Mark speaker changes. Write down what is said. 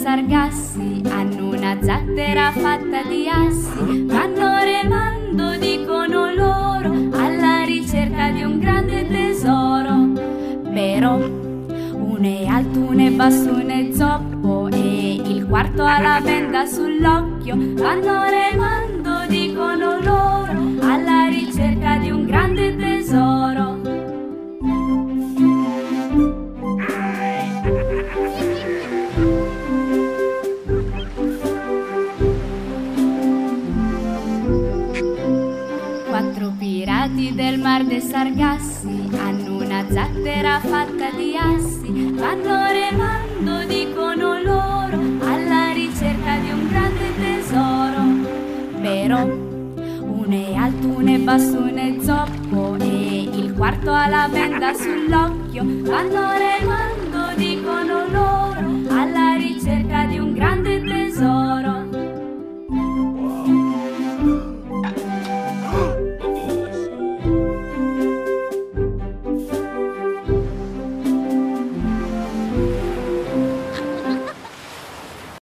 Speaker 1: sargassi, hanno una zattera fatta di assi, vanno remando, dicono loro, alla ricerca di un grande tesoro. Però uno è alto, uno è basso, uno è zoppo e il quarto ha la benda sull'occhio, vanno remando, dicono loro, alla ricerca di un grande tesoro. Quattro pirati del mar dei Sargassi, hanno una zattera fatta di assi, vanno remando, dicono loro, alla ricerca di un grande tesoro. Però uno è alto, uno è basso, uno è zoppo e il quarto ha la benda sull'occhio, vanno remando, dicono loro, alla ricerca